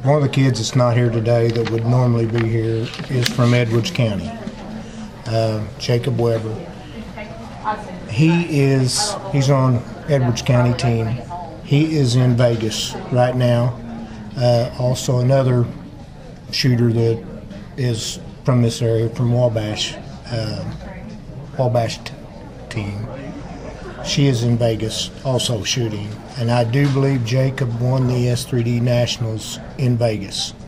One of the kids that's not here today that would normally be here is from Edwards County, Jacob Weber. He's on Edwards County team. He is in Vegas right now. Also another shooter that is from this area, from Wabash team. She is in Vegas also shooting. And I do believe Jacob won the S3D Nationals in Vegas.